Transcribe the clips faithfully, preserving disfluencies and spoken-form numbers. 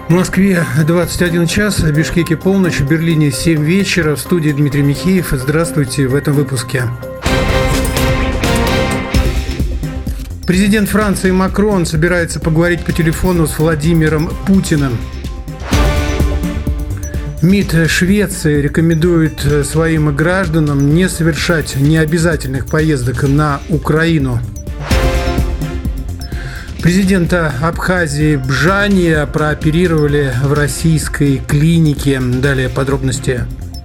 В Москве двадцать один час, в Бишкеке полночь, в Берлине семь вечера. В студии Дмитрий Михеев. Здравствуйте в этом выпуске. Президент Франции Макрон собирается поговорить по телефону с Владимиром Путиным. МИД Швеции рекомендует своим гражданам не совершать необязательных поездок на Украину. Президента Абхазии Бжания прооперировали в российской клинике. Далее подробности.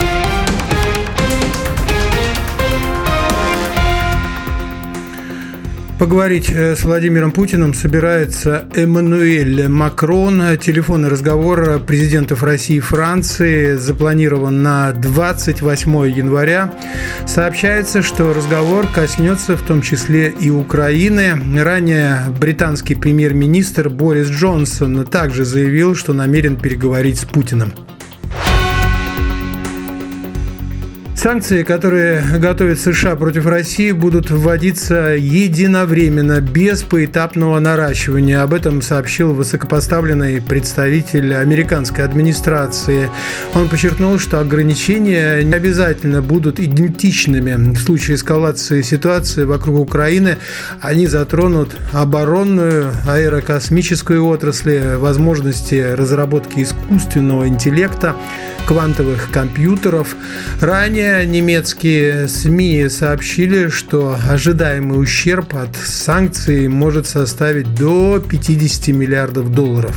Поговорить с Владимиром Путиным собирается Эммануэль Макрон. Телефонный разговор президентов России и Франции запланирован на двадцать восьмое января. Сообщается, что разговор коснется в том числе и Украины. Ранее британский премьер-министр Борис Джонсон также заявил, что намерен переговорить с Путиным. Санкции, которые готовят США против России, будут вводиться единовременно, без поэтапного наращивания. Об этом сообщил высокопоставленный представитель американской администрации. Он подчеркнул, что ограничения не обязательно будут идентичными. В случае эскалации ситуации вокруг Украины они затронут оборонную, аэрокосмическую отрасли, возможности разработки искусственного интеллекта, квантовых компьютеров. Ранее немецкие СМИ сообщили, что ожидаемый ущерб от санкций может составить до пятьдесят миллиардов долларов.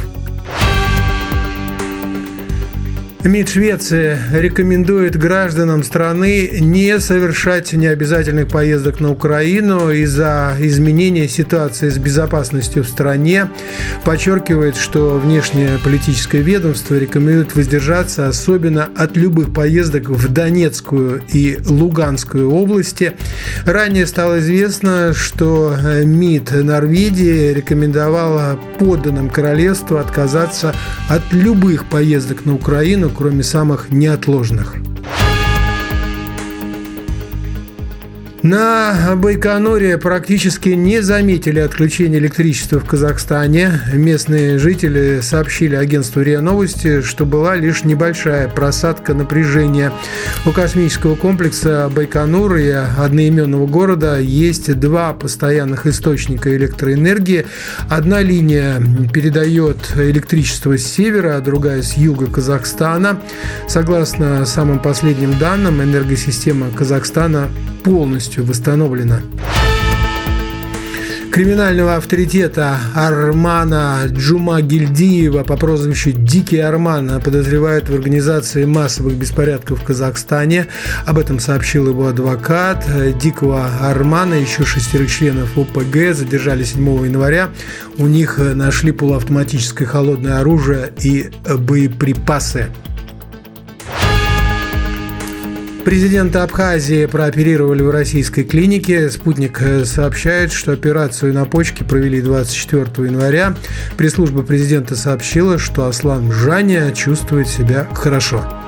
МИД Швеции рекомендует гражданам страны не совершать необязательных поездок на Украину из-за изменения ситуации с безопасностью в стране. Подчеркивает, что внешнеполитическое ведомство рекомендует воздержаться особенно от любых поездок в Донецкую и Луганскую области. Ранее стало известно, что МИД Норвегии рекомендовала подданным королевства отказаться от любых поездок на Украину, кроме самых неотложных. На Байконуре практически не заметили отключения электричества в Казахстане. Местные жители сообщили агентству РИА Новости, что была лишь небольшая просадка напряжения. У космического комплекса Байконур и одноименного города есть два постоянных источника электроэнергии. Одна линия передает электричество с севера, а другая с юга Казахстана. Согласно самым последним данным, энергосистема Казахстана полностью восстановлена. Криминального авторитета Армана Джумагильдиева по прозвищу Дикий Арман подозревают в организации массовых беспорядков в Казахстане. Об этом сообщил его адвокат. Дикого Армана и еще шестерых членов ОПГ задержали седьмого января. У них нашли полуавтоматическое холодное оружие и боеприпасы. Президента Абхазии прооперировали в российской клинике. «Спутник» сообщает, что операцию на почке провели двадцать четвёртого января. Пресс-служба президента сообщила, что Аслан Бжания чувствует себя хорошо.